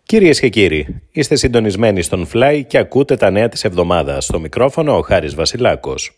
Κυρίες και κύριοι, είστε συντονισμένοι στον Fly και ακούτε τα νέα της εβδομάδας. Στο μικρόφωνο ο Χάρης Βασιλάκος.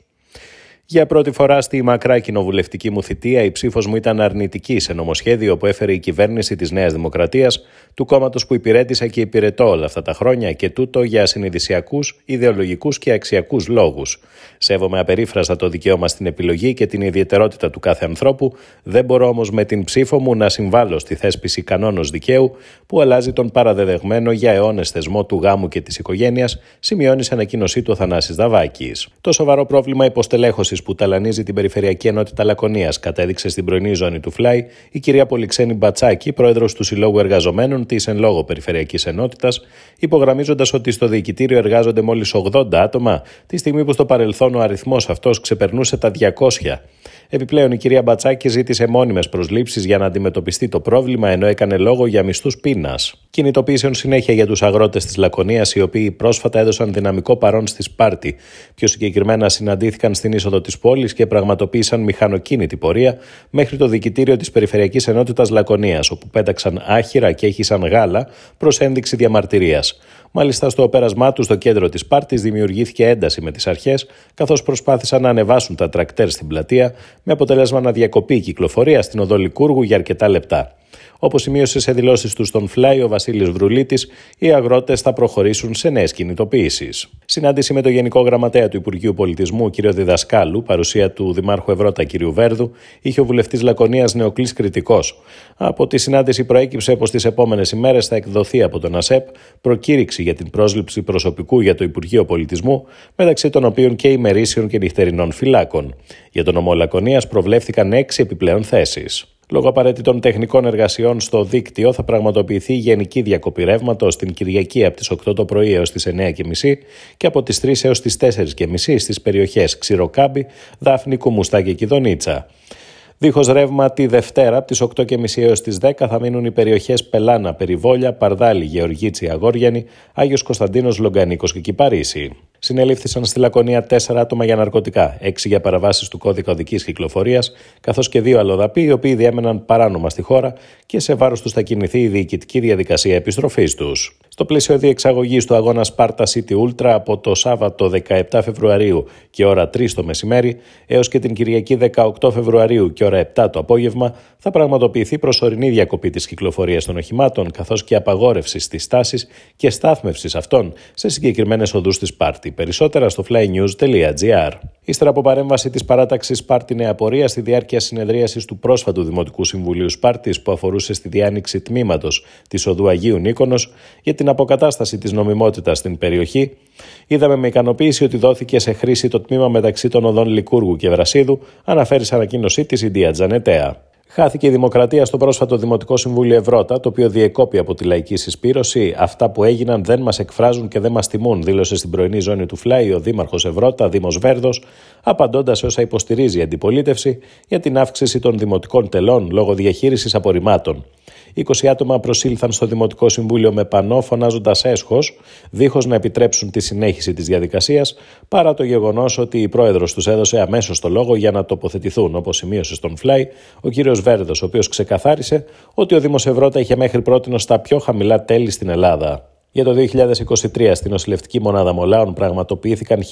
Για πρώτη φορά στη μακρά κοινοβουλευτική μου θητεία, η ψήφος μου ήταν αρνητική σε νομοσχέδιο που έφερε η κυβέρνηση της Νέας Δημοκρατίας, του κόμματος που υπηρέτησα και υπηρετώ όλα αυτά τα χρόνια, και τούτο για συνειδησιακούς, ιδεολογικούς και αξιακούς λόγους. Σέβομαι απερίφραστα το δικαίωμα στην επιλογή και την ιδιαιτερότητα του κάθε ανθρώπου, δεν μπορώ όμως με την ψήφο μου να συμβάλλω στη θέσπιση κανόνος δικαίου που αλλάζει τον παραδεδεγμένο για αιώνες θεσμό του γάμου και της οικογένειας, σημειώνει σε ανακοίνωσή του ο Θανάσης Δαβάκης. Το σοβαρό πρόβλημα υποστελέχωσης που ταλανίζει την Περιφερειακή Ενότητα Λακωνίας κατέδειξε στην πρωινή ζώνη του Fly η κυρία Πολυξένη Μπατσάκη, πρόεδρος του Συλλόγου Εργαζομένων της εν λόγω Περιφερειακής Ενότητας, υπογραμμίζοντας ότι στο διοικητήριο εργάζονται μόλις 80 άτομα, τη στιγμή που στο παρελθόν ο αριθμός αυτός ξεπερνούσε τα 200. Επιπλέον, η κυρία Μπατσάκη ζήτησε μόνιμες προσλήψεις για να αντιμετωπιστεί το πρόβλημα, ενώ έκανε λόγο για μισθούς πείνας. Κινητοποίησεων συνέχεια για τους αγρότες της Λακωνίας, οι οποίοι πρόσφατα έδωσαν δυναμικό παρόν στη Σπάρτη. Πιο συγκεκριμένα, συναντήθηκαν στην είσοδο της πόλης και πραγματοποίησαν μηχανοκίνητη πορεία μέχρι το διοικητήριο της Περιφερειακής Ενότητας Λακωνίας, όπου πέταξαν άχυρα και έχισαν γάλα προς ένδειξη διαμαρτυρίας. Μάλιστα, στο πέρασμά του στο κέντρο της Σπάρτης δημιουργήθηκε ένταση με τις αρχές, καθώς προσπάθησαν να ανεβάσουν τα τρακτέρ στην πλατεία, με αποτέλεσμα να διακοπεί η κυκλοφορία στην οδό Λικούργου για αρκετά λεπτά. Όπως σημείωσε σε δηλώσεις του στον Fly ο Βασίλης Βρουλίτης, οι αγρότες θα προχωρήσουν σε νέες κινητοποιήσεις. Συνάντηση με τον Γενικό Γραμματέα του Υπουργείου Πολιτισμού, κ. Διδασκάλου, παρουσία του Δημάρχου Ευρώτα κ. Βέρδου, είχε ο βουλευτής Λακωνίας Νεοκλής κριτικός. Από τη συνάντηση προέκυψε πως τις επόμενες ημέρες θα εκδοθεί από τον ΑΣΕΠ προκήρυξη για την πρόσληψη προσωπικού για το Υπουργείο Πολιτισμού, μεταξύ των οποίων και ημερήσιων και νυχτερινών φυλάκων. Για τον νομό Λακωνίας προβλέφθηκαν 6 επιπλέον θέσεις. Λόγω απαραίτητων τεχνικών εργασιών στο δίκτυο θα πραγματοποιηθεί γενική διακοπή ρεύματος την Κυριακή από τις 8 το πρωί έως τις 9.30 και από τις 3 έως τις 4.30 στις περιοχές Ξηροκάμπη, Δάφνη, Κουμουστά και Κιδονίτσα. Δίχως ρεύμα τη Δευτέρα από τις 8.30 έως τις 10 θα μείνουν οι περιοχές Πελάνα, Περιβόλια, Παρδάλη, Γεωργίτσι, Αγόριανη, Άγιος Κωνσταντίνος, Λογκανίκος και Κυπαρίσι. Συνελήφθησαν στη Λακωνία 4 άτομα για ναρκωτικά, 6 για παραβάσεις του κώδικα οδικής κυκλοφορίας, καθώς και 2 αλλοδαποί, οι οποίοι διέμεναν παράνομα στη χώρα και σε βάρος τους θα κινηθεί η διοικητική διαδικασία επιστροφής τους. Στο πλαίσιο διεξαγωγής του αγώνα Sparta City Ultra από το Σάββατο 17 Φεβρουαρίου και ώρα 3 το μεσημέρι έως και την Κυριακή 18 Φεβρουαρίου και ώρα 7 το απόγευμα θα πραγματοποιηθεί προσωρινή διακοπή της κυκλοφορίας των οχημάτων, καθώς και απαγόρευση της στάσης και στάθμευσης αυτών σε συγκεκριμένες οδούς της Σπάρτη. Περισσότερα στο flynews.gr. Ύστερα από παρέμβαση της παράταξης Σπάρτη Νέα Πορεία στη διάρκεια συνεδρίασης του πρόσφατου Δημοτικού Συμβουλίου Σπάρτης που αφορούσε στη διάνοιξη τμήματος της οδού Αγίου Νίκονος για την αποκατάσταση της νομιμότητας στην περιοχή, είδαμε με ικανοποίηση ότι δόθηκε σε χρήση το τμήμα μεταξύ των οδών Λικούργου και Βρασίδου, αναφέρει σε ανακοίνωσή της η Ντία Τζανετέα. Χάθηκε η δημοκρατία στο πρόσφατο Δημοτικό Συμβούλιο Ευρώτα, το οποίο διεκόπη από τη λαϊκή συσπήρωση. Αυτά που έγιναν δεν μας εκφράζουν και δεν μας τιμούν, δήλωσε στην πρωινή ζώνη του Fly ο Δήμαρχος Ευρώτα, Δήμος Βέρδος, απαντώντας σε όσα υποστηρίζει η αντιπολίτευση για την αύξηση των δημοτικών τελών λόγω διαχείρισης απορριμμάτων. 20 άτομα προσήλθαν στο Δημοτικό Συμβούλιο με πανό φωνάζοντας έσχος, δίχως να επιτρέψουν τη συνέχιση της διαδικασίας, παρά το γεγονός ότι η πρόεδρος τους έδωσε αμέσως το λόγο για να τοποθετηθούν, όπως σημείωσε στον Fly ο κύριος Βέρδος, ο οποίος ξεκαθάρισε ότι ο Δήμος Ευρώτα είχε μέχρι πρότινος τα πιο χαμηλά τέλη στην Ελλάδα. Για το 2023 στην νοσηλευτική μονάδα Μολάων πραγματοποιήθηκαν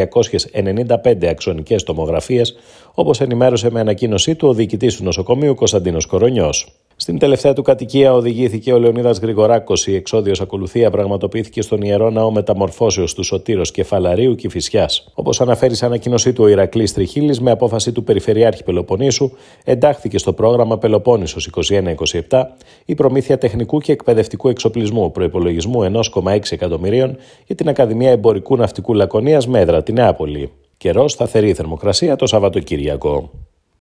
1.395 αξονικές τομογραφίες, όπως ενημέρωσε με ανακοίνωσή του ο διοικητής του νοσοκομείου Κωνσταντίνος Κορονιός. Στην τελευταία του κατοικία οδηγήθηκε ο Λεωνίδας Γρηγοράκος. Η εξόδιος ακολουθία πραγματοποιήθηκε στον Ιερό Ναό Μεταμορφώσεως του Σωτήρος Κεφαλαρίου Κηφισιάς. Όπως αναφέρει σε ανακοίνωσή του ο Ηρακλής Τριχίλης, με απόφαση του Περιφερειάρχη Πελοποννήσου, εντάχθηκε στο πρόγραμμα Πελοπόννησος 21-27 η προμήθεια τεχνικού και εκπαιδευτικού εξοπλισμού προϋπολογισμού 1,6 εκατομμυρίων για την Ακαδημία Εμπορικού Ναυτικού Λακωνίας με έδρα τη Νεάπολη. Καιρός, σταθερή θερμοκρασία το Σαββατοκύριακο.